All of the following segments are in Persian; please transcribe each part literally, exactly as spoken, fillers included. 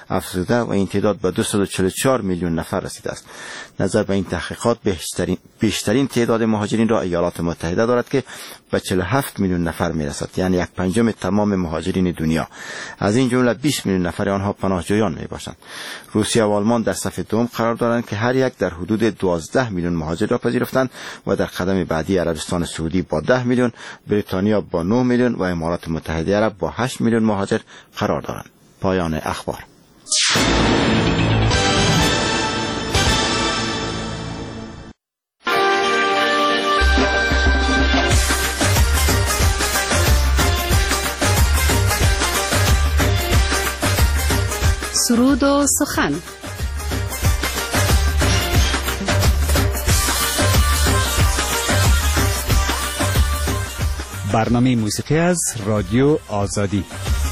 افزوده و این تعداد به دویست و چهل و چهار میلیون نفر رسیده است. نظر به این تحقیقات بیشترین بیشترین تعداد مهاجرین را ایالات متحده دارد که به چهل و هفت میلیون نفر میرسد، یعنی یک پنجم تمام مهاجرین دنیا. از این جمله بیست میلیون نفر آنها پناهجویان میباشند. روسیه و آلمان در صف دوم قرار دارند که هر یک در حدود دوازده میلیون مهاجر را پذیرفتند و در قدم بعدی عربستان سعودی با ده میلیون، بریتانیا با نه میلیون و امارات متحده عرب با هشت میلیون مهاجر قرار دارند. پایان اخبار. سرود و سخن. برنامه موسیقی از رادیو آزادی.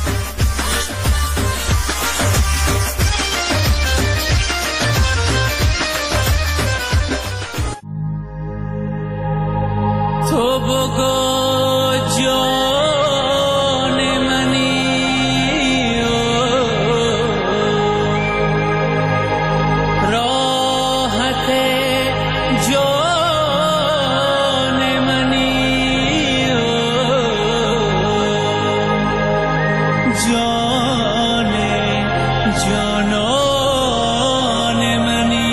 تو بگو جان منی راحت جان منی جان جانان منی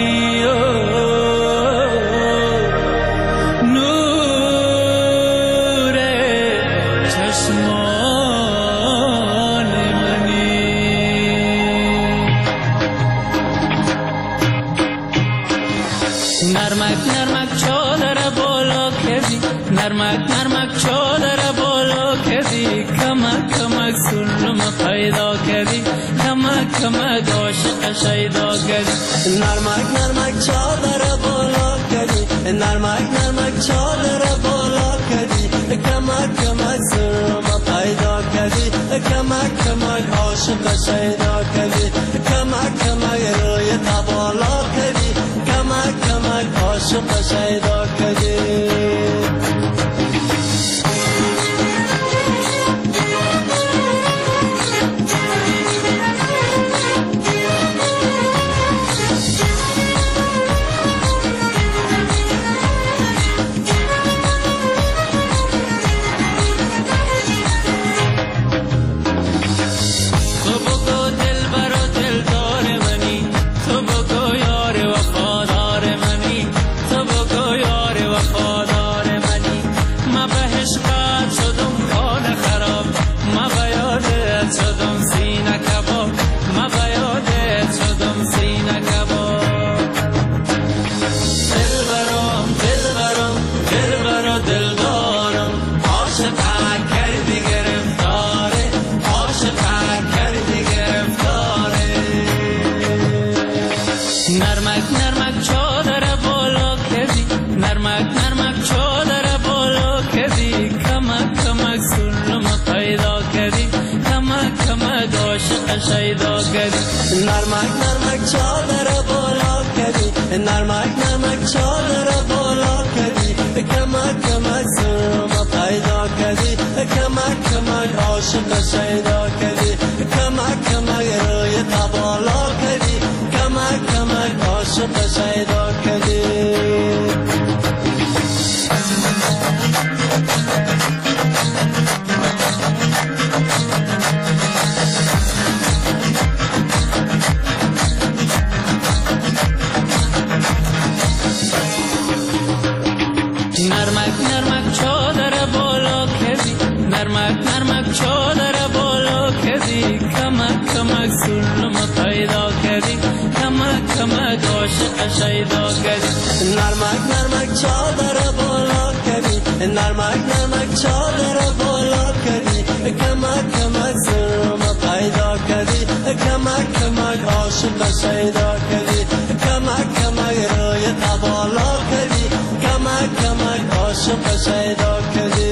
نرمک نرمک چادر بالا کردی، نرمک نرمک چادر بالا کردی، کمک کمک سلم پیدا کردی، کمک کمک عاشق شیدا کردی. نرمک نرمک چادر بالا کردی، نرمک نرمک چادر بالا کردی، کمک کمک سلم پیدا کردی، کمک کمک عاشق شیدا کردی، کمک کمک روی بالا کردی، کمک کمک عاشق شیدا کردی. نرمک نرمک چادر بالا کردی، نرمک نرمک چادر بالا کردی، کمک کمک سلم پیدا کردی، کمک کمک عاشق شیدا کردی. نرمک نرمک چادر بالا کردی، نرمک نرمک چادر بالا کردی، کمک کمک سلم پیدا کردی، کمک کمک عاشق شیدا کردی، کمک کمک روی بالا کردی، کمک کمک عاشق شیدا کردی. نرمک نرمک چادر بالا کردی، نرمک نرمک چادر بالا کردی، کمک کمک سلم پیدا کردی، کمک کمک عاشق شیدا کردی. نرمک نرمک چادر بالا کردی، نرمک نرمک چادر بالا کردی، کمک کمک سلم پیدا کردی، کمک کمک عاشق شیدا کردی، کمک کمک روی بالا کردی، کمک کمک عاشق شیدا کردی.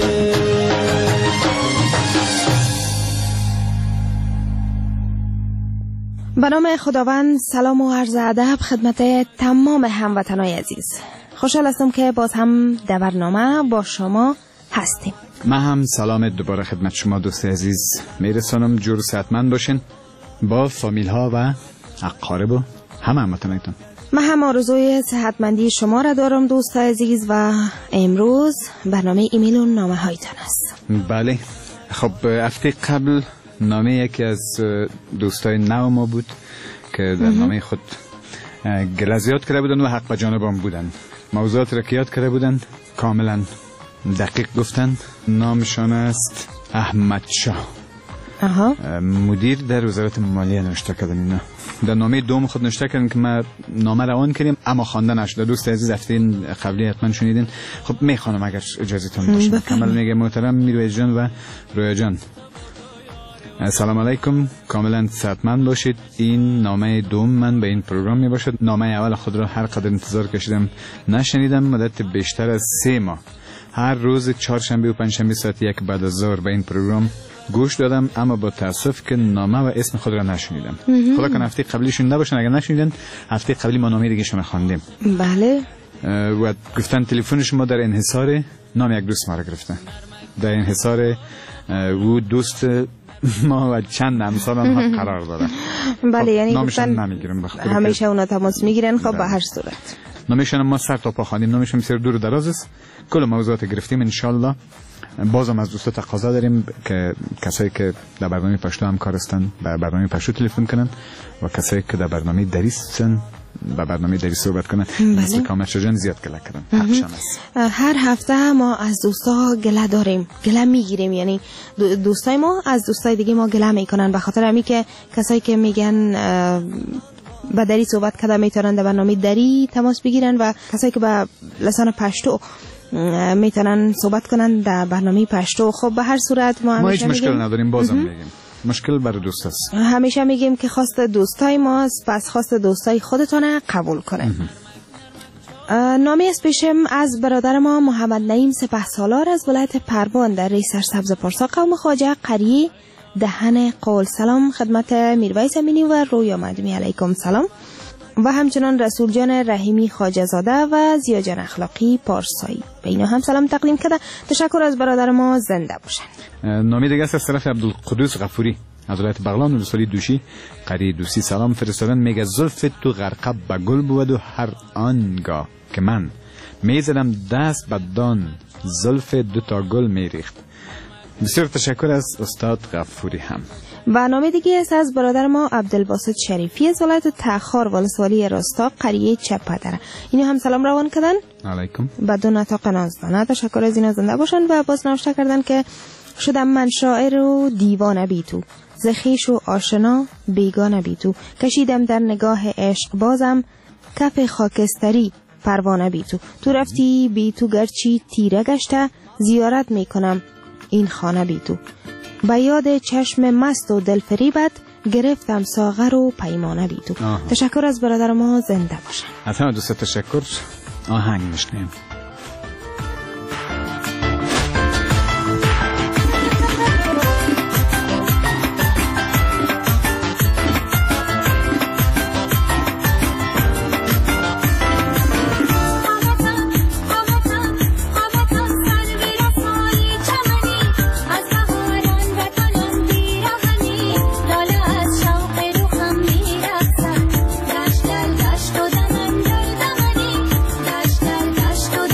به نام خداوند سلام و عرض ادب خدمت تمام هموطنان عزیز. خوشحال هستم که باز هم در برنامه با شما هستیم. من هم سلام دوباره خدمت شما دوست عزیز میرسانم. جور صحتمند باشین با فامیل ها و اقارب و همه هموطنانتون. من هم آرزوی صحتمندی شما را دارم دوستای عزیز و امروز برنامه ایمیل و نامه هایتان است. بله. خب هفته قبل نامه یکی از دوستای نو ما بود که در نامه خود گله زیاد کرده بودن و حق به جانبم بودن. موضوعات را که یاد کرده بودن کاملا دقیق گفتن. نامشان است احمد شاه. آها. مدیر در وزارت مالیه نوشته کردن. اینا در نامه دوم خود نوشته کردن که ما نامه روان کردیم اما خوانده نشد. دوست عزیز هفته قبلی حتما شنیدین. خب میخوانم اگر اجازهتون باشه. کامل میگه محترم میرویز جان و رویا جان، سلام علیکم، کاملا صحتمند باشید. این نامه دوم من به این پروگرام می باشد. نامه اول خود را هر قدر انتظار کشیدم نشنیدم. مدت بیشتر از سه ماه هر روز چهارشنبه و پنجشنبه ساعت یک بعد از ظهر به این پروگرام گوش دادم، اما با تاسف که نامه و اسم خود را نشنیدم. خدا کنه هفته قبلی شنیده باشن. اگر نشنیدن هفته قبلی ما نامه دیگه شما خواندیم. بله. و گفتن تلفن شما در انحصار نام یک دوست ما را گرفتن. در انحصار او دوست ما و چند امثال آنها قرار داره. بله، یعنی نامشان نمیگیرم. همیشه اونا تماس میگیرن. خب به هر صورت نامشان ما سر تا پا خواندیم. نامشان بسیار دور و دراز است. کل موضوعات گرفتیم. ان شاء الله بازم از دوستا تقاضا داریم که کسایی که در برنامه پشتو همکار هستند به برنامه پشتو تلفن کنن و کسایی که در برنامه دری هستند به برنامه دری صحبت کنن. مثل کامل جان زیاد گله کردن. حقشان است. هر هفته ما از دوستا گله داریم، گله میگیریم. یعنی دوستای ما از دوستای دیگه ما گله میکنن به خاطر همین که کسایی که میگن با دری صحبت کردن میتونن در برنامه دری تماس بگیرن و کسایی که با لسان پشتو میتونن صحبت کنن در برنامه پشتو. خب به هر صورت ما ما هیچ مشکل میگیم. نداریم. بازم میگیم مشکل برای دوست است. همیشه میگیم که خواست دوستای ماست، پس خواست دوستای خودتون قبول کنه. نامه از پیشم از برادر ما محمد نعیم سپهسالار از ولایت پروان در ری سرسبز پارسا قوم خواجه قریه دهن قول. سلام خدمت میرویس امینی و رویا مدمی. علیکم سلام. و همچنان رسول جان رحیمی خواجه زاده و زیا جان اخلاقی پارسایی به اینا هم سلام تقدیم کرده. تشکر از برادر ما. زنده باشن. نامه دیگه است از طرف عبدالقدوس غفوری از ولایت بغلان ولسوالی دوشی قری دوسی. سلام فرستادن. میگه زلف تو غرقه به گل بود و هر آنگاه که من میزدم دست به دان زلف دو تا گل میریخت. بسیار تشکر از استاد غفوری. هم و نامه دیگه است از برادر ما عبدالباسط شریفی از ولایت تخار ولسوالی راستا قریه چپدره. اینا هم سلام روان کردن. علیکم. بدون نطاق نازدانه. تشکر از اینا. زنده باشن. و باز نوشته کردن که شدم من شاعر و دیوانه بی تو، زخیش و آشنا بیگانه بی تو، کشیدم در نگاه عشق بازم کف خاکستری پروانه بی تو، تو رفتی بی تو گرچی تیره گشته، زیارت میکنم این خانه بی تو، به یاد چشم مست و دلفریبت گرفتم ساغر و پیمانه بی تو. تشکر از برادر ما. زنده باشن. از همه دوست تشکر. آهنگ میشنیم. دشت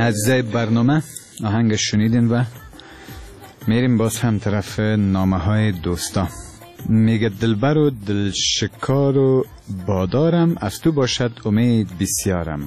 اجزای برنامه آهنگش شنیدین و میریم باز هم طرف نامه های دوستا. میگه دلبر و دلشکار و بادارم، از تو باشد امید بسیارم.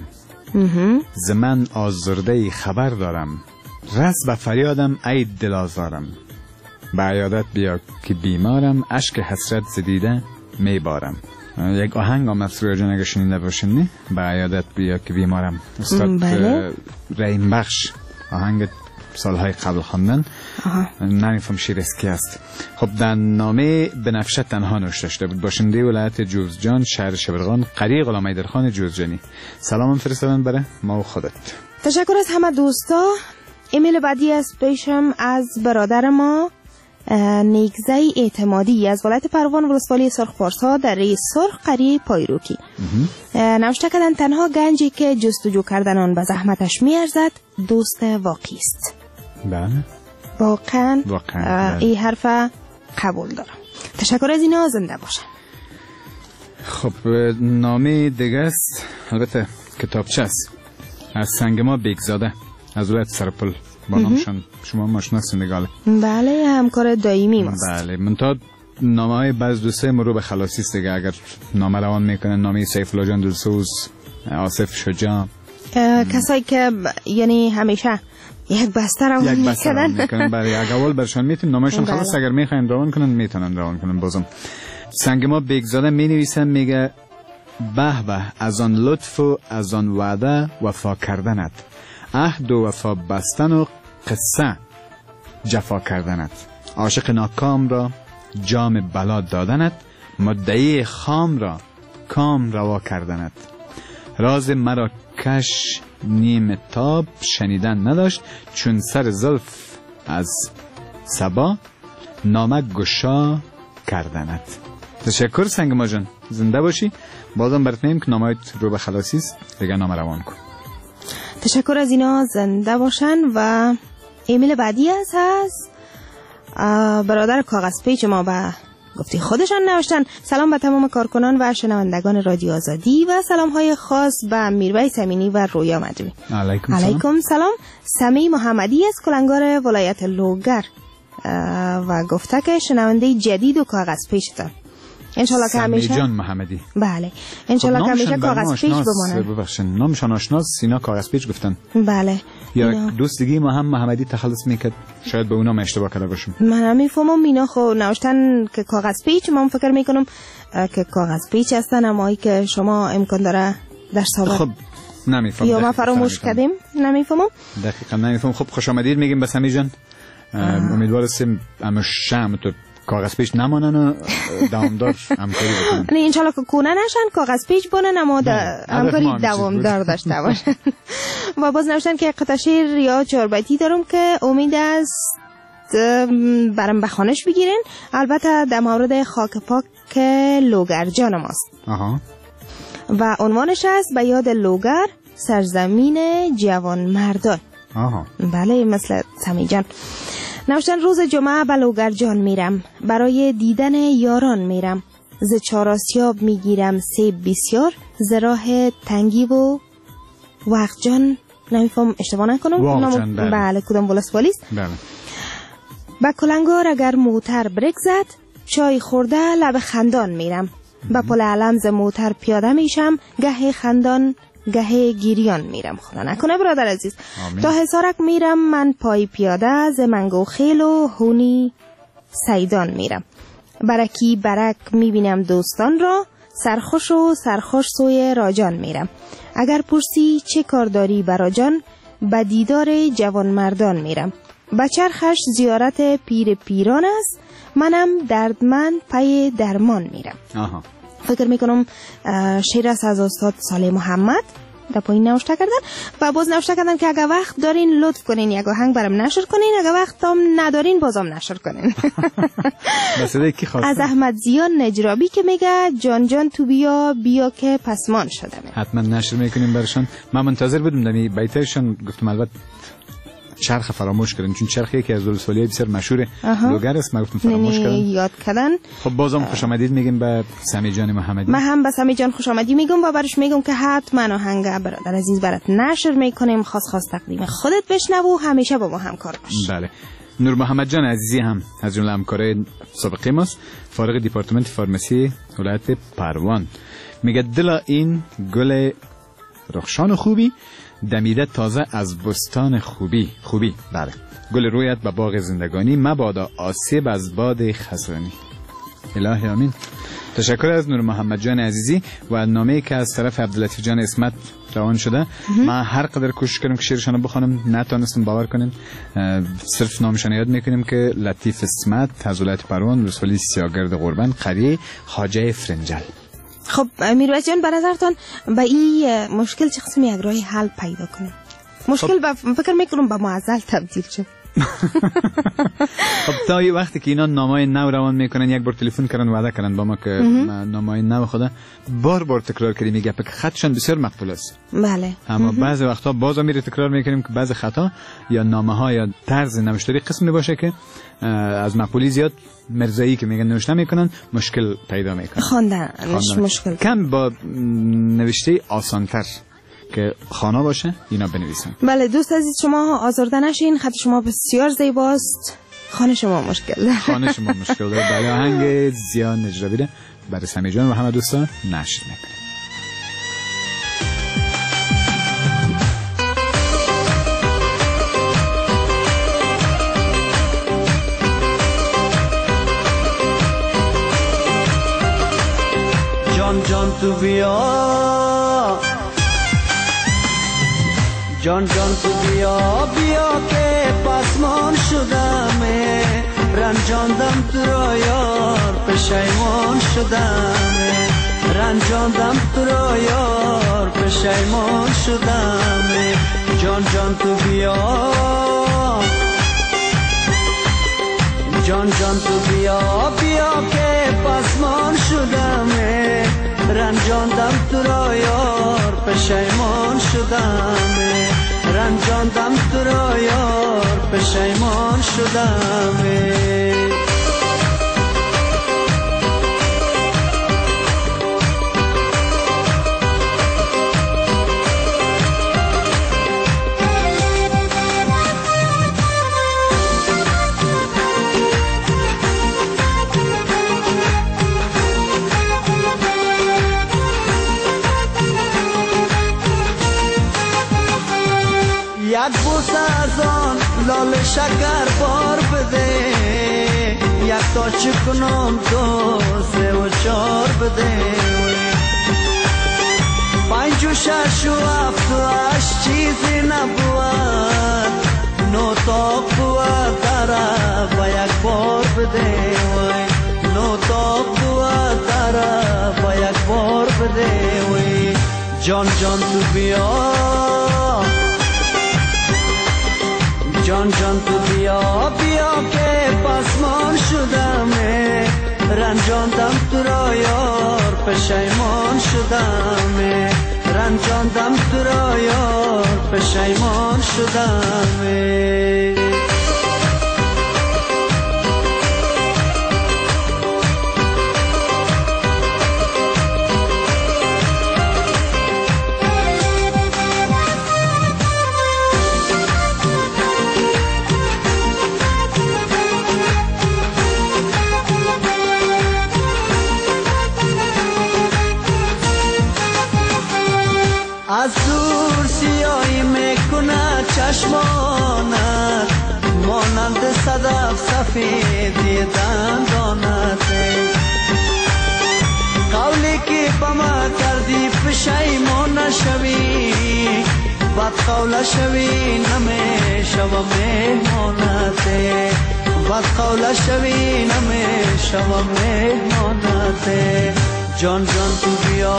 زمن آزرده خبر دارم، رس به فریادم ای دل آزارم. به عیادت بیا که بیمارم، اشک حسرت زدیده میبارم. یک آهنگ آمد سرویا جان اگه شنیده باشین نه؟ به عیادت بیا که بیمارم. استاد بله. رحیم بخش آهنگ سالهای قبل خواندن. نمیفهم شیر از کی است. خب در نامه بنفشه تنها نوشته شده بود. باشنده ولایت جوزجان، شهر شبرغان، قریه غلام حیدرخان جوزجانی. سلام فرستادن برای ما و خودت. تشکر از همه دوستا. ایمیل بعدی از پیشم از برادر ما نیگزه اعتمادی از ولایت پروان ولسوالی سرخ پارسا در ری سرخ قریه پایروکی. نوشته کردن تنها گنجی که جستجو کردن آن به زحمتش میارزد دوست واقعی است. بله واقعا واقعا این حرف قبول دارم. تشکر از اینا، زنده باشن. خب نامه دیگه است، البته کتابچه است، از سنگما بیگزاده از ولایت سرپل. با نامشان شما ماشناسین نگاله؟ بله، همکار دائمی ماست. بله، منتها نامه های بعض دوسته مرو به خلاصی است دیگه. اگر نامه روان میکنن نامه سیف الله جان دلسوز، آصف شجاع، کسایی که یعنی همیشه یک بسته روان یک بسته روان میکنن. برای یک اول برشان میتون نامهشان بله. خلاص اگر میخواین روان کنن میتونن روان کنن. بازم سنگ ما بیگزاده می نویسن، میگه به به از آن لطف و از آن وعده وفا کردنت، عهد و وفا بستن و قصه جفا کردنت، عاشق ناکام را جام بلا دادنت، مدعی خام را کام روا کردنت، راز مرا کش نیم تاب شنیدن نداشت، چون سر زلف از سبا نامه گشا کردنت. تشکر سنگ ما جان، زنده باشی. بازم برات میگم که نامه رو به خلاصی است دیگه، نامه روان کن. تشکر از اینا، زنده باشن. و ایمیل بعدی از هست برادر کاغذ پیچ ما به گفتی خودشان نوشتن. سلام به تمام کارکنان و شنوندگان رادیو آزادی و سلام های خاص به میربای سمینی و رویا مدوی. علیکم, علیکم سلام. سمی محمدی از کلنگار ولایت لوگر و گفته که شنونده جدید و کاغذ پیچتان. انشالله که همیشه سمی جان محمدی. بله انشالله که همیشه کاغذ پیچ بمونن. ببخشید نامشان آشناس سینا کاغذ پیچ گفتن. بله. یا دوست دیگه ما هم محمدی تخلص میکرد، شاید به اونا اشتباه کرده باشم. من هم میفهمم اینا خب نوشتن که کاغذ پیچ، من فکر میکنم که کاغذ پیچ هستن، اما که شما امکان داره در سابق خب نمیفهمم یا ما فراموش کردیم، نمیفهمم دقیقاً نمیفهمم. خب خوش آمدید میگیم به سمی جان. امیدوار هستیم اما شم تو کاغذ پیچ نمانن و دوامدار همکاری بکنن. نه انشالله که کنه نشن، کاغذ پیچ بونن اما همکاری دوامدار داشته باشن. و باز نوشتن که قطعه شعر یا چهاربیتی دارم که امید است برام بخوانش بگیرین، البته در مورد خاک پاک لوگر جان ماست. آها. و عنوانش است به یاد لوگر سرزمین جوان مردان. آها. بله مثل سمی جان. نوشتن روز جمعه به لوگر جان میرم، برای دیدن یاران میرم، ز چاراسیاب میگیرم سیب بسیار، ز راه تنگی و وقت جان نمیفهم اشتباه نکنم نام... بله. بله کدام ولسوالیست. بله. با کلنگار اگر موتر بریک زد، چای خورده لب خندان میرم، با پل علم ز موتر پیاده میشم، گه خندان گه گیریان میرم. خدا نکنه برادر عزیز. آمین. تا حصارک میرم من پای پیاده، ز منگو خیل و هونی سیدان میرم، برکی برک میبینم دوستان را، سرخوش و سرخوش سوی راجان میرم. اگر پرسی چه کار داری برا جان، به دیدار جوان مردان میرم، به چرخش زیارت پیر پیران است، منم دردمند پی درمان میرم. آها. فکر میکنم شعر است از استاد صالح محمد در پایین نوشته کردن. و باز نوشته کردن که اگه وقت دارین لطف کنین یک آهنگ برام نشر کنین، اگه وقت هم ندارین بازم نشر کنین. از احمد زیان نجرابی که میگه جان جان تو بیا بیا که پسمان شدم. حتما نشر میکنیم برشان. من منتظر بودم دمی بیتشان گفتم البته چرخ فراموش کردن، چون چرخ یکی از دولسوالی بسیار مشهور لوگر است. ما گفتم فراموش کردن. یاد کردن. خب بازم خوش آمدید میگیم به سمی جان محمدی. من هم به سمی جان خوش آمدی میگم و برش میگم که حتما آهنگ برادر عزیز برات نشر میکنیم. خاص خاص تقدیم خودت بشنو و همیشه با ما همکار باش. بله. نور محمد جان عزیزی هم از جمله همکارای سابقه ماست، فارغ دیپارتمنت فارمسی ولایت پروان. میگه دل این گل رخشان خوبی دمیده تازه از بستان خوبی خوبی بله گل رویت به باغ زندگانی مبادا آسیب از باد خزانی. الهی آمین. تشکر از نور محمد جان عزیزی و نامه‌ای که از طرف عبداللطیف جان اسمت روان شده. من هر قدر کوشش کردم که شعرشان رو بخونم نتونستم. باور کنین صرف نامشان یاد میکنیم که لطیف اسمت از ولایت پروان، ولسوالی سیاگرد قربان، قریه خواجه فرنجل. خب میرویس جان به نظرتان به این مشکل چه قسم یک راه حل پیدا کنیم؟ مشکل با فکر میکنم به معضل تبدیل شد. خب تا این وقتی که اینا نامای نو روان میکنن، یک بار تلفن کردن وعده کردن با ما که نامای نو خدا بار بار تکرار کردیم میگه که خطشان بسیار مقبول است. بله. اما بعضی وقتا بازم میره تکرار میکنیم که بعضی خطا یا نامه ها یا طرز نوشتاری قسمی باشه که از مقبولی زیاد مرزایی که میگن نوشته میکنن مشکل پیدا میکنن. خواندنش مشکل. کم با نوشته آسانتر که خانه باشه اینا بنویسن. بله دوست عزیز شما آزرده نشین، خط شما بسیار زیباست، خانه شما مشکل داره. خانه شما مشکل داره. بله آهنگ زیان نجرابی برای سمی جان و همه دوستان نشر میکنه. جان جان تو بیا، جان جان تو بیا بیا که پسمان شدمه، رنجاندم تو را یار پشیمان شدمه، رنجاندم تو را یار پشیمان شدمه. جان جان تو بیا، جان جان تو بیا بیا که پسمان شدمه، رنجاندم تو را یار پشیمان شدمه، رنجاندم تو را یار پشیمان شدمه. یک بوسه از آن لال شکر بار بده، یک تا چکنم دو سه و چار بده، پنج و شش و هفت و هشت چیزی نبود، نو تاق بود داره با یک بار بده، نو تاق بود داره با یک بار بده. جان جان تو بیا، جان جان تو بیا بیا که پسمان شدمه، رنجاندم تو را یار پشیمان شدمه، رنجاندم تو را یار پشیمان شدمه. از دور سیاهی میکنه چشمانت، مانند صدف سفیدی دندانت، قولی که با ما کردی پشیمان نشوی، بد قول شوی نمیشوم مهمانت، بد قول شوی نمیشوم مهمانت. جان جان تو بیا،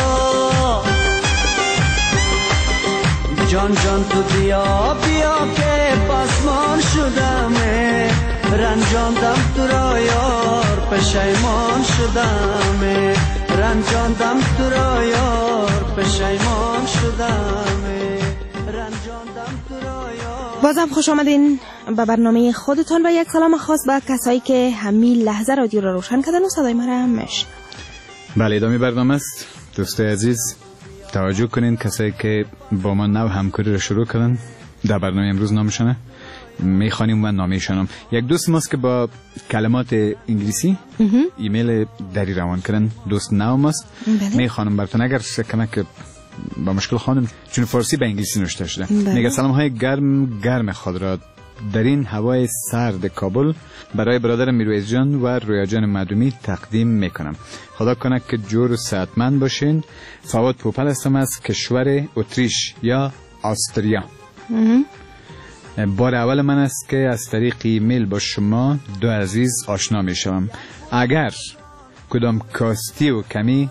جان جان تو بیا بیا که پسمان شدمه، رنجاندم تو را یار پشیمان شدمه، رنجاندم تو را یار پشیمان شدمه، بازم خوش آمدین به برنامه خودتان و یک سلام خاص به کسایی که همین لحظه رادیو را روشن کردن و صدای ما را میشنون. بله، ادامه برنامه است. دوستای عزیز توجه کنین، کسایی که با ما نو همکاری را شروع کردن در برنامه امروز نامشانه میخوانیم و نامیشانم. یک دوست ماست که با کلمات انگلیسی ایمیل دری روان کردن، دوست نو ماست. میخوانم براتون اگر کمک با مشکل خانم، چون فارسی به انگلیسی نوشته شده. میگه سلام های گرم گرم خود را در این هوای سرد کابل برای برادر میرویز جان و رویا جان مدومی تقدیم میکنم. خدا کنه که جور و صحتمند باشین. فواد پوپل هستم از کشور اتریش یا آستریا. بار اول من است که از طریق ایمیل با شما دو عزیز آشنا میشم. اگر کدام کاستی و کمی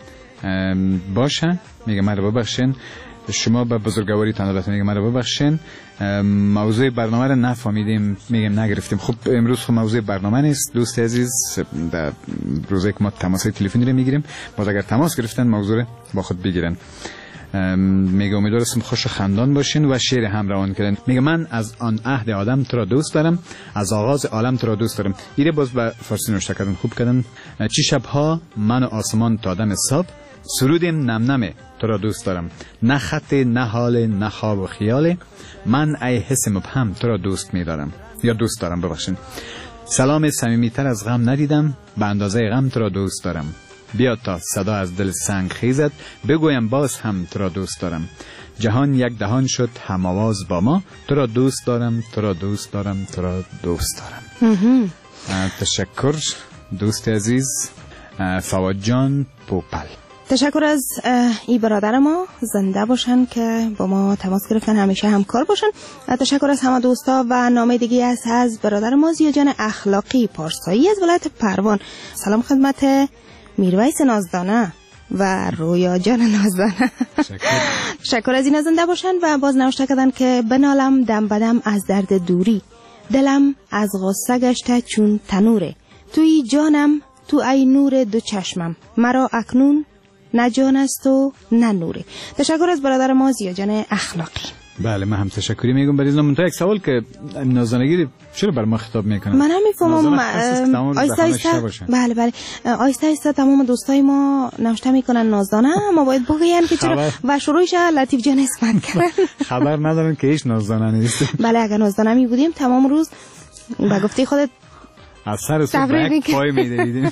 باشه میگه مرا ببخشین، شما به بزرگواری تنالت میگه مرا ببخشین، موضوع برنامه رو نفهمیدیم، میگم نگرفتیم. خب امروز خب موضوع برنامه نیست دوست عزیز، در روزی که ما تماس تلفنی رو میگیریم، باز اگر تماس گرفتن موضوع رو با خود بگیرن. میگه امیدوارم خوش و خندان باشین و شعر هم روان کردن. میگه من از آن عهد آدم تو را دوست دارم، از آغاز عالم تو را دوست دارم. ایره باز به فارسی نوشته کردن، خوب کردن. چی شبها من و آسمان تا دم صبح سرودیم نم نمه تو را دوست دارم، نه خط نه حال نه خواب و خیال، من ای حس مبهم تو را دوست می‌دارم یا دوست دارم ببخشید. سلام صمیمی‌تر از غم ندیدم، به اندازه غم تو را دوست دارم. بیا تا صدا از دل سنگ خیزد، بگویم باز هم تو را دوست دارم. جهان یک دهان شد هم آواز با ما، تو را دوست دارم تو را دوست دارم تو را دوست دارم. تشکر دوست عزیز فواد جان پوپل. تشکر از ای برادر ما، زنده باشن که با ما تماس گرفتن، همیشه همکار باشن. تشکر از همه دوستا و نامه دیگه است از برادر ما زیا جان اخلاقی پارسایی از ولایت پروان. سلام خدمت میرویس نازدانه و رویا جان نازدانه. تشکر از این زنده باشن و باز نوشته کردن که بنالم دم بدم از درد دوری، دلم از غصه گشته چون تنوره، توی جانم تو ای نور دو چشمم، مرا اکنون نه جان است و نه نوره. تشکر از برادر ما زیا جان اخلاقی. بله من هم تشکری میگم برای من. تا یک سوال که نازدانگی چرا بر ما خطاب میکنه؟ من هم میفهمم آیسته آیسته. بله بله آیسته آیسته تمام دوستای ما نوشته میکنن نازدانه، ما باید بگیم که چرا و شروعش لطیف جان اسمت کردن. خبر ندارن که هیچ نازدانه نیست. بله اگر نازدانه می بودیم تمام روز با گفته خودت از سر صبح بک پای میدیدیم.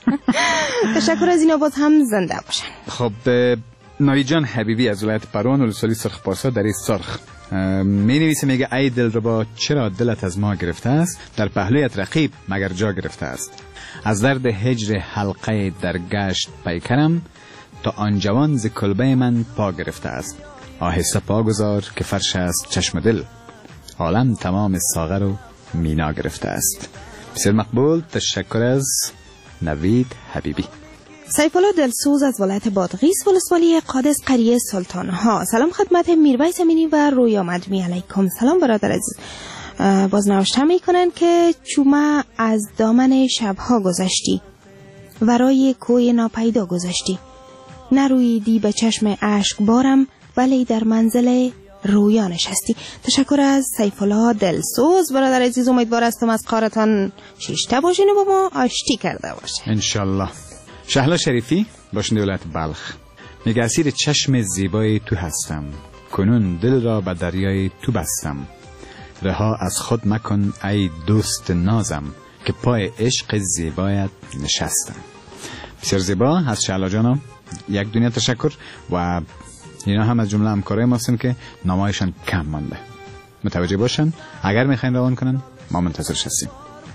تشکر از اینا باز هم زنده باشن. خب نوی جان حبیبی از ولایت پروان ولسوالی سرخ پارسا در سرخ می نویسه، میگه ای دلربا چرا دلت از ما گرفته است، در پهلویت رقیب مگر جا گرفته است. از درد هجر حلقه در گشت پیکرم، تا آن جوان ز کلبه من پا گرفته است. آهسته پا گذار که فرش است چشم دل، عالم تمام ساغر و مینا گرفته است. بسیار مقبول. تشکر از نوید حبیبی. سیف الله دلسوز از ولایت بادغیس ولسوالی قادس قریه سلطان ها. سلام خدمت میرویس امینی و رویا مدمی. علیکم سلام برادر عزیز. باز نوشته میکنن که چومه از دامن شبها گذشتی، ورای کوی ناپیدا گذشتی، نرویدی به چشم اشک بارم، ولی در منزل رویا نشستی. تشکر از سیف الله دلسوز برادر عزیز. امیدوار هستم از کارتان شیشته باشین و با ما آشتی کرده باشین انشالله. شهلا شریفی باشنده ولایت بلخ میگه اسیر چشم زیبای تو هستم، کنون دل را به دریای تو بستم. رها از خود مکن ای دوست نازم، که پای عشق زیبایت نشستم. بسیار زیبا از شهلا جانم، یک دنیا تشکر. و اینا هم از جمله همکارای ما هستن که نامایشان کم مانده، متوجه باشن. اگر میخواین روان کنن ما منتظرش هستیم.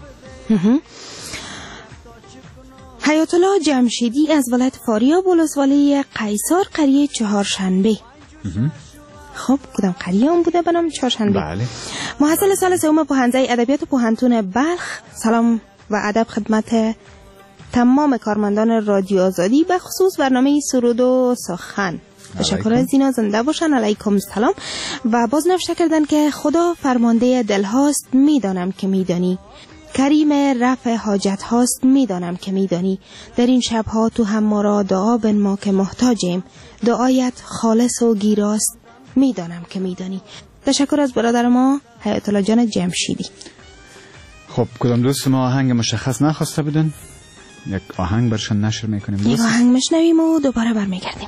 حیات الله جمشیدی از ولایت فاریاب ولسوالی قیصر قریه چهارشنبه. خب کدام قریه اون بوده به نام چهارشنبه؟ بله. محصل سال سوم پوهنځی ادبیات پوهنتون بلخ. سلام و ادب خدمت تمام کارمندان رادیو آزادی، به خصوص برنامه سرود و سخن. تشکر از اینا، زنده باشن. علیکم سلام. و باز نوشته کردن که خدا فرمانده دل هاست، میدانم که میدانی، کریم رفع حاجت هاست، میدانم که میدانی. در این شبها تو هم ما را دعا بنما که محتاجیم، دعایت خالص و گیراست میدانم که میدانی. تشکر از برادر ما حیات الله جان جمشیدی. خب کدام دوست ما آهنگ مشخص نخواسته بودن؟ یک آهنگ برشان نشر میکنیم. یک آهنگ مشنویم و دوباره برمیگردیم.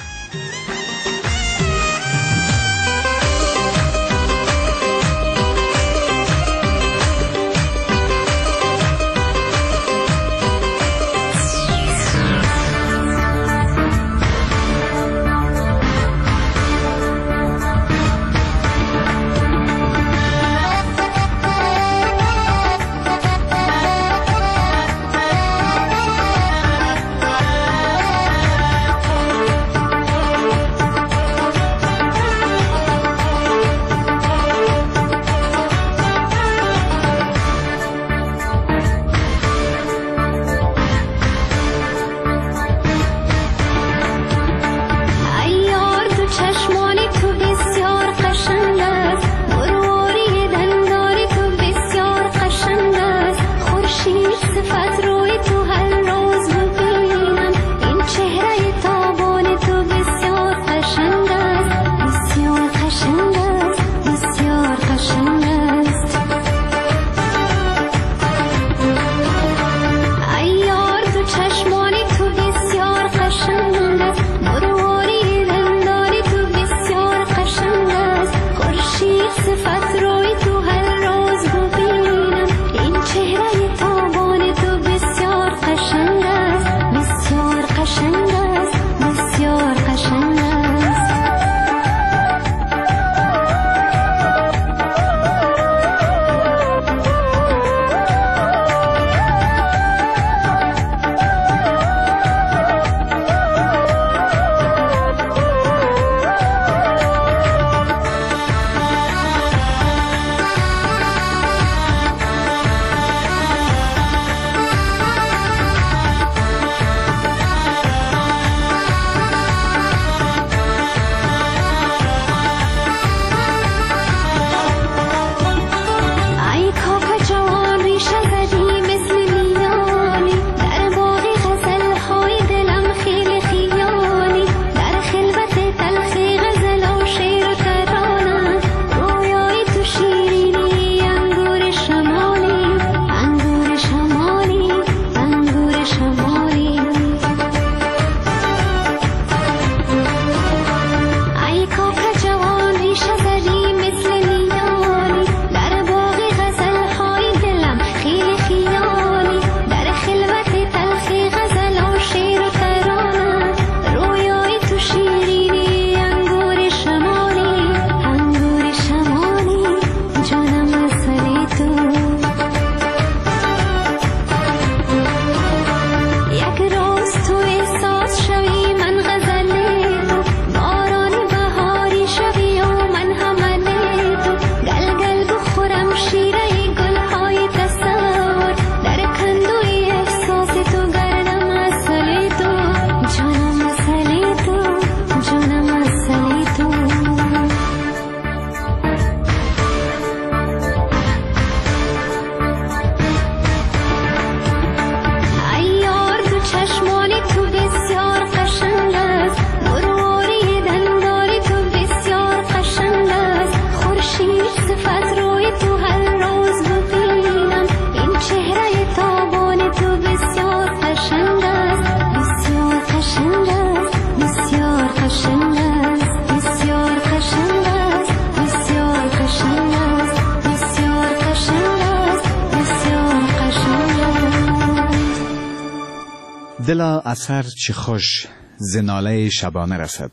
دلا اثر چی خوش زناله شبانه رسد،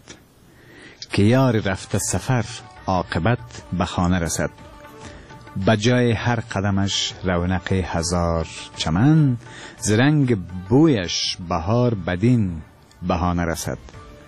که یار رفته سفر عاقبت به خانه رسد. بجای هر قدمش رونق هزار چمن، زرنگ بویش بهار بدین بهانه رسد.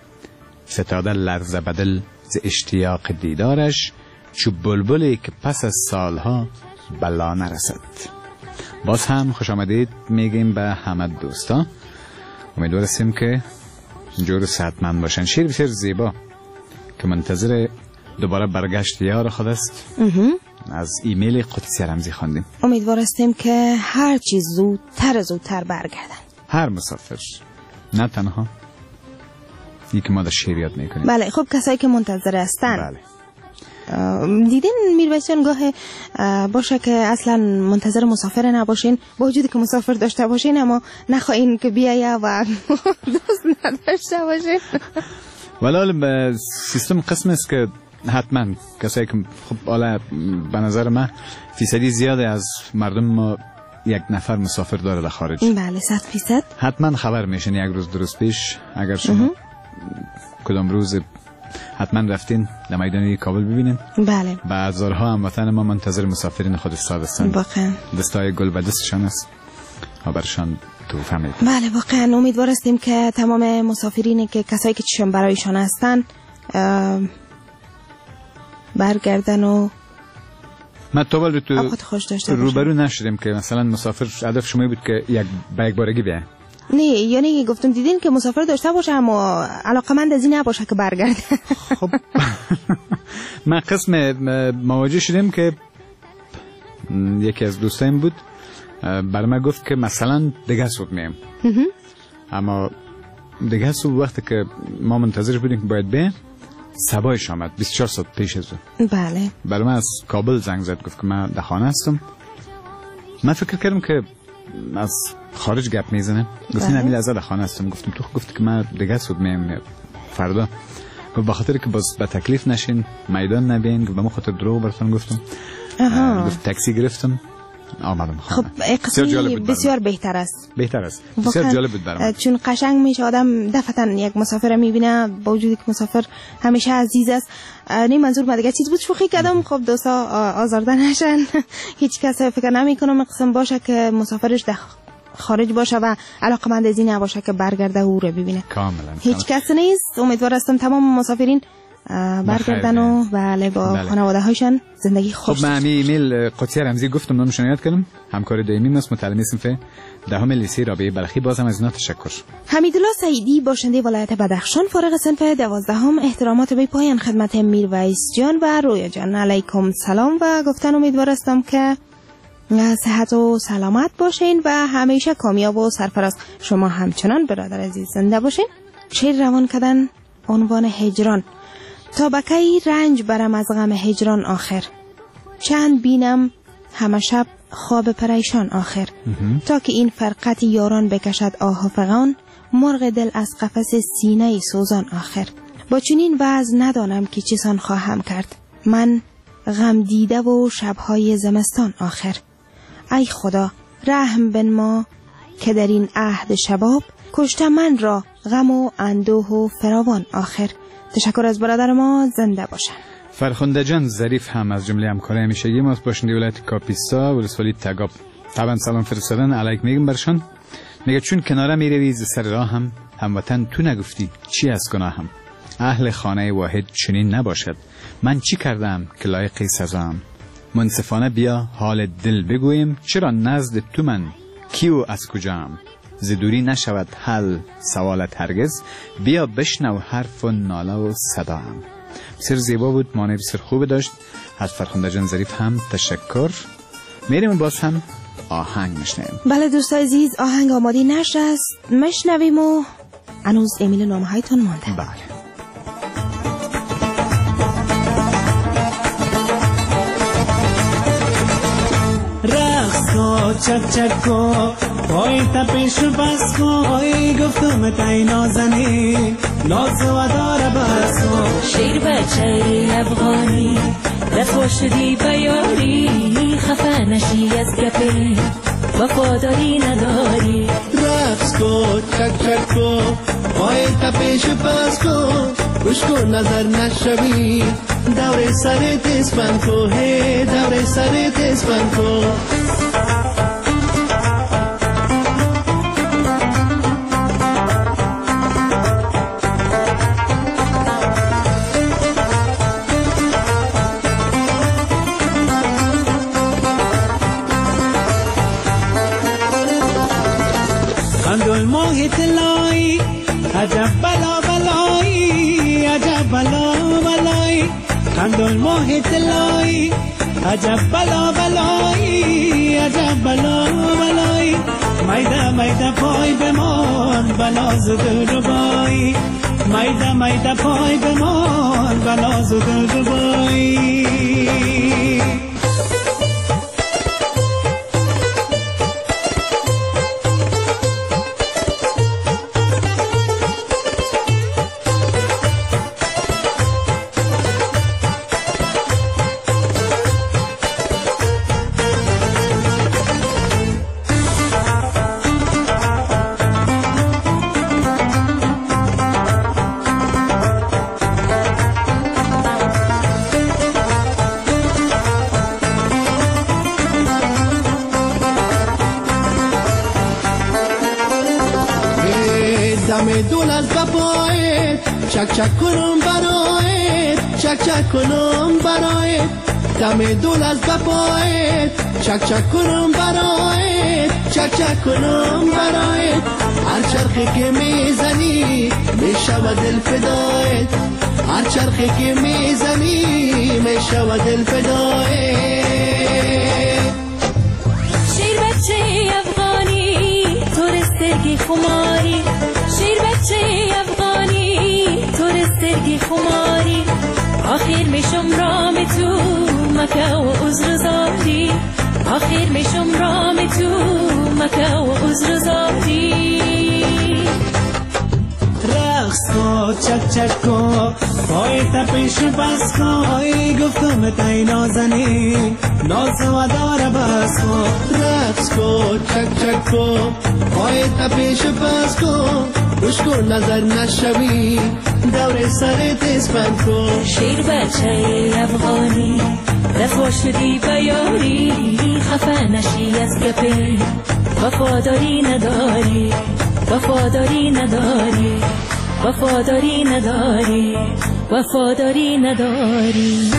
ستاده لرزه بدل ز اشتیاق دیدارش، چو بلبلی که پس از سالها بلا نرسد. باز هم خوش آمدید میگیم به همه دوستا. امیدوار هستیم که جور صحتمند باشن. شیر بسیار زیبا که منتظر دوباره برگشت یار خود است. از ایمیل قدسی رمزی خواندیم. امیدوار هستیم که هر چیز زودتر زودتر برگردن. هر مسافر، نه تنها یکی ما در شعر یاد میکنیم. بله. خب کسایی که منتظر هستن، بله، دیدین میرویس جان گاه باشه که اصلا منتظر مسافر نباشین، با وجودی که مسافر داشته باشین اما نخواهین که بیایه و دوست نداشته باشین. ولی سیستم قسم است که حتما کسایی که خب حالا به نظر من فیصدی زیاده از مردم ما یک نفر مسافر داره در خارج. بله، صد فیصد حتما خبر میشین یک روز درست پیش اگر شما کدام روز حتما رفتین در میدان کابل ببینین. بله. بعد هزارها هموطن ما منتظر مسافرین خود استاد هستند. واقعا دستای گل به دستشان است و برشان تو فهمید. بله واقعا امیدوار هستیم که تمام مسافرینی که کسایی که چشم برایشان هستن برگردن و ما تو بل تو روبرو نشدیم که مثلا مسافر هدف شما بود که یک با یک بارگی بیه. نه، یعنی گفتم دیدین که مسافر داشته باشه اما علاقمند از این نباشه که برگرده. خب من قسم مواجه شدیم که یکی از دوستایم بود برای من گفت که مثلا دیگه صبح میم، اما دیگه صبح وقتی که ما منتظر بودیم که باید بیم صبایش آمد بیست و چهار ساعت پیش از او. بله. برای من از کابل زنگ زد گفت که من در خانه هستم. من فکر کردم که از خارج گپ میزنه. گفت نه میل در خانه هستم. گفتم تو گفت که من دیگه صبح میم فردا. گفت بخاطر که باز به تکلیف نشین میدان نبین. گفت به ما خاطر دروغ براتون گفتم. گفت تاکسی گرفتم آمدم خانه. خب قصه بسیار بهتر است. بهتر است. بسیار جالب بود برام. چون قشنگ میشه آدم دفعتا یک مسافر میبینه با وجودی که مسافر همیشه عزیز است. نه منظور من دیگه چیز بود شوخی کردم. خب دوستا آزرده نشن. هیچ کس فکر نمیکنم قسم باشه که مسافرش ده خارج باشه و علاقمند از این نباشه که برگرده او رو ببینه. کاملا. هیچ کس نیست. امیدوار هستم تمام مسافرین برگردن و بله با بله. خانواده هاشون زندگی خوش. خب من امی ایمیل قدسی رمزی گفتم نامشون یاد کردم. همکار دائمی است متعلم صنف دهم لیسه رابعه بلخی. بازم از اینا تشکر. حمیدالله سعیدی باشنده ولایت بدخشان فارغ صنف دوازدهم. احترامات به پایان خدمت میرویس جان و رویا جان. علیکم سلام و گفتن امیدوار هستم که صحت و سلامت باشین و همیشه کامیاب و سرفراز. شما همچنان برادر عزیز زنده باشین. شعر روان کردن عنوان هجران. تا بکی رنج برم از غم هجران آخر، چند بینم همه شب خواب پریشان آخر. تا که این فرقت یاران بکشد آه فغان، مرغ دل از قفس سینه سوزان آخر. با چنین وضع ندانم که چیزان خواهم کرد، من غم دیده و شبهای زمستان آخر. ای خدا رحم بن ما که در این عهد شباب، کشته من را غم و اندوه و فراوان آخر. تشکر از برادر ما، زنده باشن. فرخنده جان ظریف هم از جمله همکارای همیشگی ما باشنده ولایت کاپیسا و ولسوالی تگاب. طبعا سلام فرستادن علیک میگم برشان. میگه چون کناره میروی ز سر راه هم هموطن تو نگفتی چی از گناهم. اهل خانه واحد چنین نباشد، من چی کردم که لایق سزام. منصفانه بیا حال دل بگویم، چرا نزد تو من کیو از کجام. ز دوری نشود حل سوالت هرگز، بیا بشنو حرف و ناله و صدام. بسیار زیبا بود، معنی بسیار خوب داشت. از فرخنده جان ظریف هم تشکر. میریم باز هم آهنگ میشنویم. بله دوستای عزیز، آهنگ آماده نشست، میشنویم و هنوز ایمیل نامه هایتون مانده. بله. رقص کو چک چک کو پای تپش بس کو، گفتم تای نازنی ناز و داره بس کو. شیر بچه افغانی رفو شدی بیاری، خفه نشی از گپی وفاداری نداری. رقص کو چک چک کو پای تپش بس کو، گوش کن نظر نشوی دور سر تیز بند کو، هی دور سر تیز بند کو. خندل ماه تلایی عجب بلا بلایی، عجب بلا بلایی. خندل ماه تلایی عجب بلا بلایی، عجب بلا بلایی. میده میده پای بمان بناز دلربایی میده میده پای بمان بناز دلربایی دم دول از بپایت چک چک کنم برایت چک چک کنم برایت دم دول از بپایت چک چک کنم برایت چک چک کنم برایت هر چرخی که میزنی میشود دل فدایت هر چرخی که میزنی میشود دل فدایت شیر بچه افغانی طور سرگی خماری شیر بچه افغانی طور سرگی خماری آخر میشم رام تو مکه و عذر زاری آخر میشم رام تو مکه و عذر زاری رقص کو چک چک کو پای تپش بس کو ای گفتم تای نازنی ناز و دار بس کو رقص کو چک چک کو پای تپش بس کو روش کو نظر نشوی دور سر تیز بند کو شیر بچه افغانی رفا شدی بیاری خفه نشی از گپی وفاداری نداری وفاداری نداری وفاداری نداری وفاداری نداری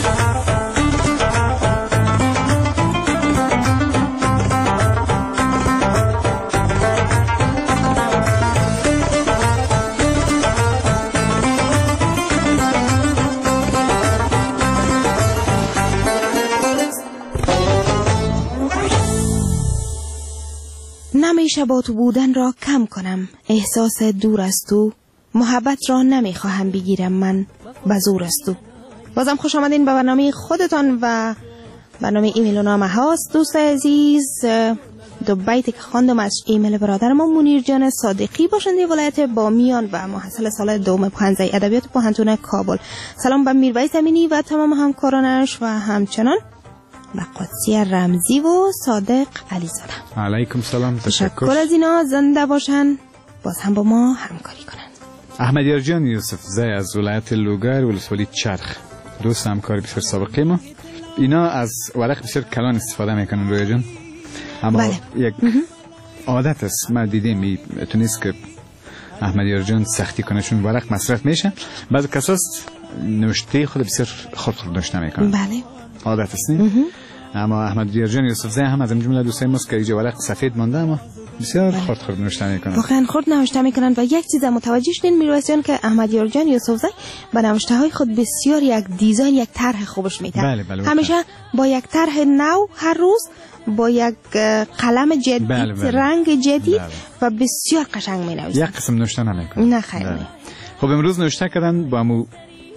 نمیشه با تو بودن را کم کنم احساس دور از تو محبت را نمیخواهم بگیرم من بزور از تو. بازم خوش آمدین به برنامه خودتان و برنامه ایمیل و نامه هاست. دوست عزیز دو بیتی که خواندم از ایمیل برادر ما منیر جان صادقی باشنده ولایت بامیان و محصل سال دوم پانزده ادبیات پوهنتون کابل. سلام به میرویس امینی و تمام همکارانش و همچنان و قدسی رمزی و صادق علیزاده. علیکم سلام. تشکر از اینا زنده باشن باز هم با ما همکاری کنن. احمدیار جان یوسف زی از ولایت لوگر ولسوالی چرخ دوست همکار بسیار سابقه ما. اینا از ورق بسیار کلان استفاده میکنن رویا جان، اما بله. یک عادت است ما دیدیم تو نیست که احمدیار جان سختی کنشون ورق مصرف میشه، بعضی کساس نوشته خود بسیار خود خود نوشته میکنن. بله عادت است نه؟ اما احمدیار جان یوسف زی هم از این جمله دوستای ماست که اینجا ورق سفید مانده اما بسیار بله. خود خود نوشته میکنن. واقعا خود نوشته میکنن و یک چیز متوجه شدین میرویسیان که احمدیار جان یوسف زی با نوشته های خود بسیار یک دیزاین یک طرح خوبش میده. بله بله همیشه با یک طرح نو هر روز با یک قلم جدید بله بله. رنگ جدید بله. و بسیار قشنگ مینویسن. یک قسم نوشته نمیکنن. نه خیر. بله. خب امروز نوشته کردن با مو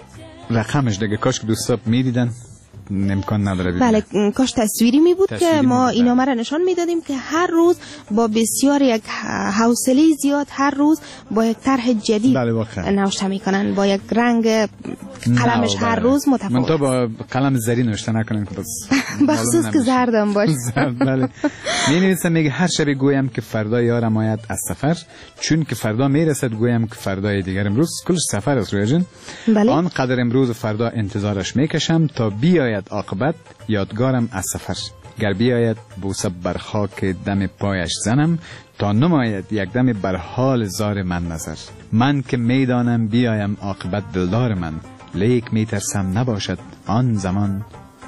رقمش دیگه کاش که دوستا میدیدن امکان نداره بیدن. بله کاش تصویری می بود تصویری که ما اینا مرا نشان میدادیم که هر روز با بسیار یک حوصله زیاد هر روز با یک طرح جدید بله نوشته میکنن با یک رنگ قلمش هر روز متفاوت. من تو با قلم زری نوشته نکنن که بس بخصوص که زردم باشه. زرد بله. می نویسم میگه هر شب گویم که فردا یارم آید از سفر، چون که فردا میرسد گویم که فردای دیگر. امروز کلش سفر است رویا جان. بله. آن قدر امروز فردا انتظارش میکشم تا بیاید عاقبت یادگارم از سفر. گر بیاید بوسه بر خاک دم پایش زنم، تا نماید یک دم بر حال زار من نظر. من که میدانم بیایم عاقبت دلدار من، لیک میترسم نباشد آن زمان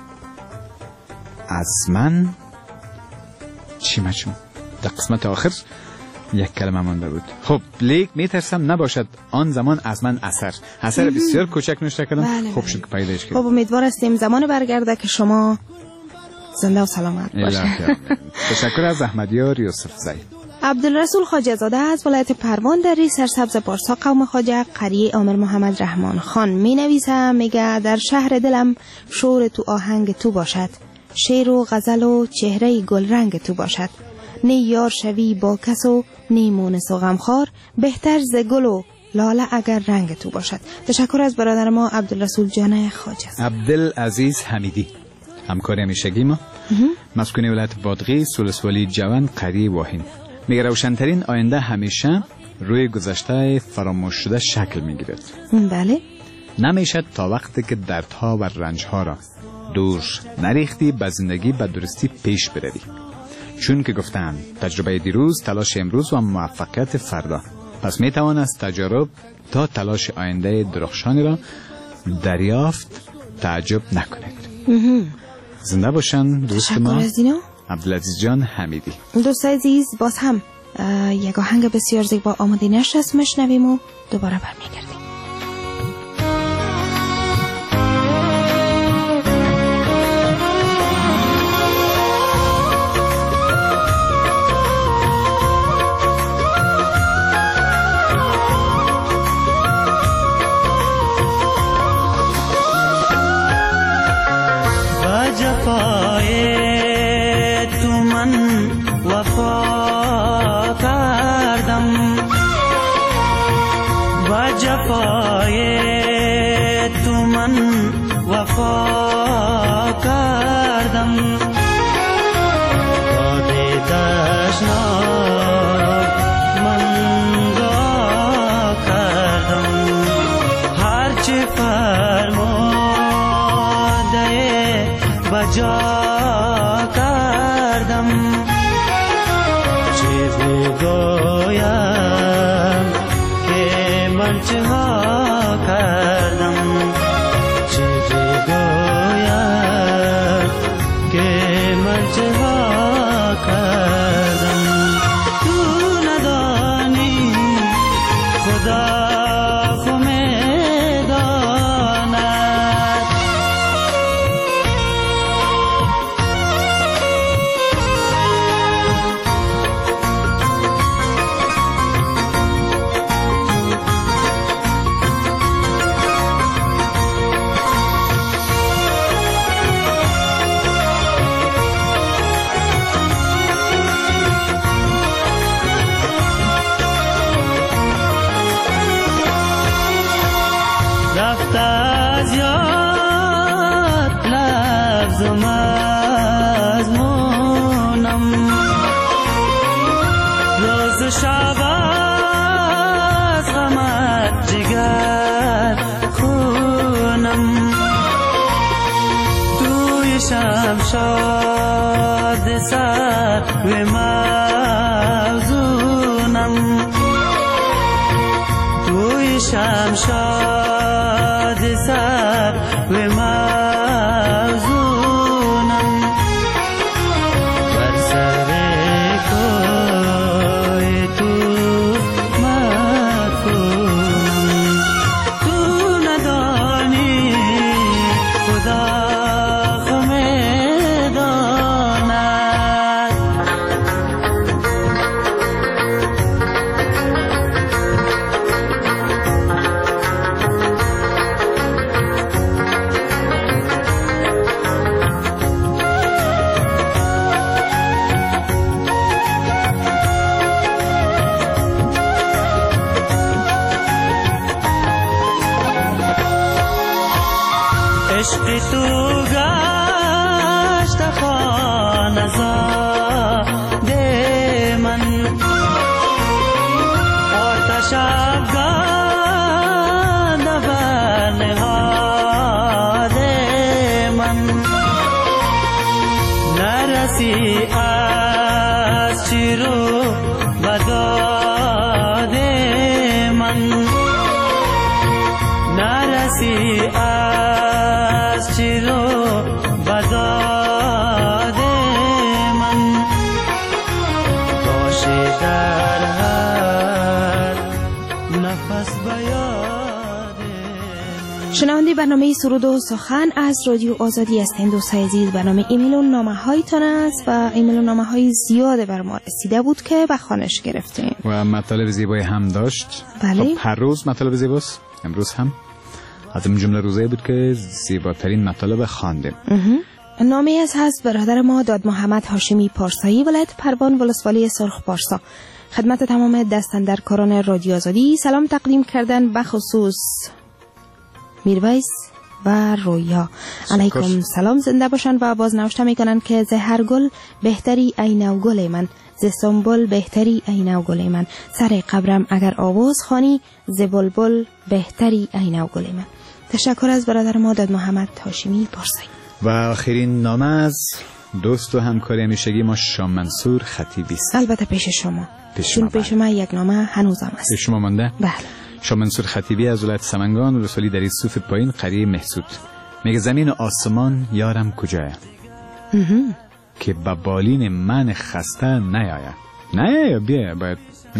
از من. چی مچون در قسمت آخر یک کلمه مانده بود. خب لیک میترسم نباشد آن زمان از من اثر. اثر بسیار کوچک نوشته کردم. بله خوب شد که پیداش کردم. خب امیدوار هستیم زمان برگرده که شما زنده و سلامت باشید. تشکر از احمدیار یوسف زی. عبدالرسول خواجه زاده از ولایت پروان دری سرسبز پارسا قوم خواجه قریه آمر محمد رحمان خان می نویسه، میگه در شهر دلم شور تو آهنگ تو باشد، شعر و غزل و چهره گل رنگ تو باشد، نی یار شوی با کس و نی مونس و غمخوار، بهتر ز گل و لاله اگر رنگ تو باشد. تشکر از برادر ما عبدالرسول جان خواجه. عبدالعزیز حمیدی همکار همیشگی ما، مسکن ولایت بادغیس، ولسوالی جوان قریه واهین. میگه روشنترین آینده همیشه روی گذشته فراموش شده شکل میگیرد. بله. نمیشد تا وقتی که دردها و رنجها را دور نریختی به زندگی به درستی پیش بروی. چون که گفتن تجربه دیروز تلاش امروز و موفقیت فردا. پس میتوان از تجارب تا تلاش آینده درخشانی را دریافت تعجب نکنید. زنده باشن دوست ما عبدالعزیز جان حمیدی. دوست عزیز باز هم یک آهنگ بسیار زیبا آماده نشست مشنویم و دوباره برمیگردیم. شاد سر و موزونم توی شمشاد سر و موزونم بر سر کوی تو مدفونم تو ندانی خدا عشق تو گشت خانه زاد من آتش افغان بر نهاد من نرسی از چیرو بداد من نرسی از چیرو بداد من باشه در هر نفس بیاد من شنونده برنامه سرود و سخن از رادیو آزادی هستند. دوستای عزیز، برنامه ایمیل و نامه هایتان است و ایمیل و نامه های زیاده بر ما رسیده بود که به خوانش گرفتیم و مطالب زیبایی هم داشت. بله. خب هر روز مطالب زیباست. امروز هم از این جمله روزایی بود که زیباترین مطالب خواندیم. نامه از هست برادر ما داد محمد هاشمی پارسایی، ولایت پروان، ولسوالی سرخ پارسا. خدمت تمام دستاندرکاران رادیو آزادی سلام تقدیم کردن، به خصوص میرویس و رویا. علیکم سلام، زنده باشند و باز نوشته میکنن که ز هر گل بهتری ای نو گل من، ز سنبل بهتری ای نو گل من، سر قبرم اگر آواز خوانی، ز بلبل بهتری ای نو گل من. تشکر از برادر ما داد محمد هاشمی پارسایی. و آخرین نامه از دوست و همکار همیشگی ما شام منصور خطیبی است. البته پیش شما، پیش چون ما پیش ما یک نامه هنوزم است. پیش شما مانده؟ بله. شام منصور خطیبی از ولایت سمنگان، ولسوالی در صوف پایین، قریه محسود. میگه زمین و آسمان یارم کجاست که با بالین من خسته نیاید. نه بیا باید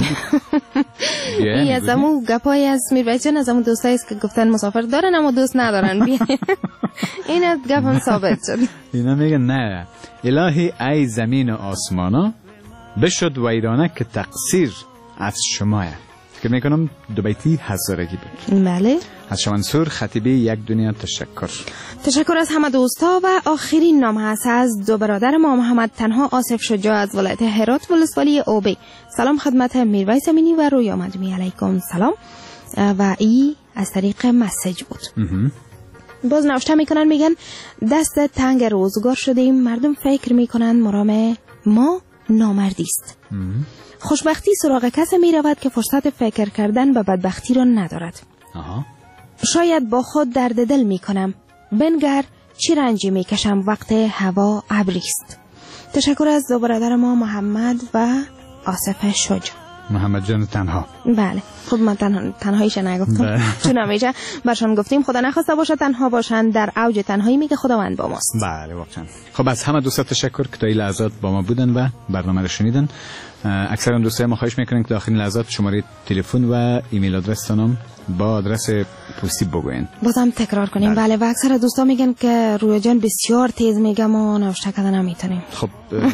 این از امو گپای از میرویس جان، از امو دوستایی است که گفتن مسافر دارن اما دوست ندارن. بیا این از گپ هم ثابت شد. اینا میگن نه الهی ای زمین و آسمانا بشد ویرانه که تقصیر از شماه. فکر میکنم دو بیتی هزارگی بود. بله. از شما منصور خطیبی یک دنیا تشکر. تشکر از همه دوستا. و آخرین نامه هست از دو برادر ما محمد تنها آصف شجاع از ولایت هرات، ولسوالی اوبی. سلام خدمت میرویس امینی و رویا مدمی. علیکم سلام. و ای از طریق مسیج بود. باز نوشته میکنن، میگن دست تنگ روزگار شدیم، مردم فکر میکنن مرام ما نامردی است. خوشبختی سراغ کسی می رود که فرصت فکر کردن به بدبختی را ندارد. آها. شاید با خود درد دل می کنم، بنگر چی رنجی می کشم وقت هوا ابریست. تشکر از دو برادر ما محمد و آصف شجاع. محمد جان تنها. بله. خب من تنها تنهاییش نگفتم چون همیشه برشان گفتیم خدا نخواسته باشه تنها باشن. در اوج تنهایی میگه خداوند با ماست. بله واقعا. خب از همه دوستا تشکر که تا این لحظات با ما بودن و برنامه رو شنیدن. اکثرا دوستای ما خواهش میکنن که در آخرین لحظات شماره تلفن و ایمیل آدرستانم با آدرس پستی بگوین. بازم تکرار کنیم. بله. و اکثر دوستا میگن که رویا جان بسیار تیز میگه، ما نوشته کردن نمیتونیم. خب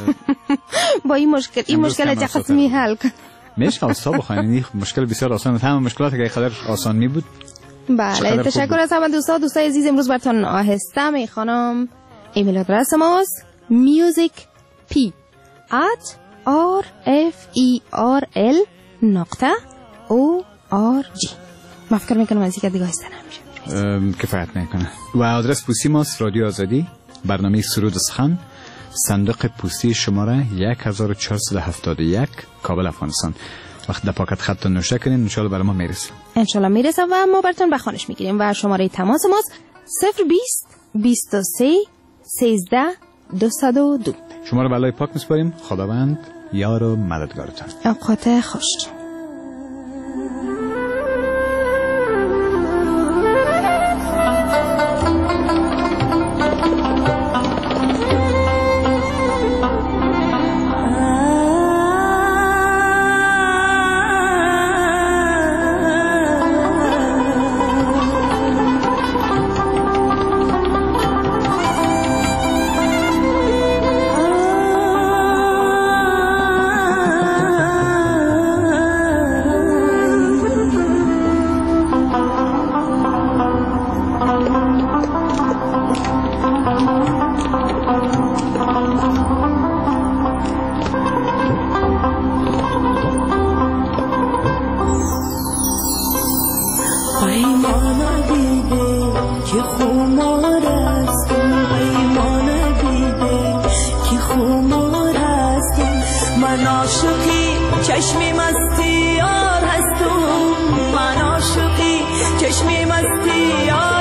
با این مشکل این مشکل چه قسمی حل کن؟ میشه آسا بخواین. این مشکل بسیار آسان، تمام مشکلات که قدر آسان می بود. بله. تشکر از همه دوستا. دوستای عزیز، امروز براتون آهسته میخوانم. ایمیل آدرس ماست musicp at r f e r l نقطه o r g. ما فکر میکنم از اینکه دیگه آهسته نمیشه، کفایت میکنه. و آدرس پستی ماست رادیو آزادی، برنامه سرود و سخن، صندوق پستی شماره یک هزار و چهارصد و هفتاد و یک، کابل افغانستان. وقت در پاکت خط نوشته کنین انشالله برای ما میرسه. انشالله میرسه و ما براتون بخوانش میگیریم. و شماره تماس ماست صفر بیست بیست و سه سیزده دویست و دو. شما رو بالای پاک میسپاریم. خداوند یار و مددگارتان. اوقات خوش. چشمی مستی یار هستم، من عاشقی چشمی مستی یار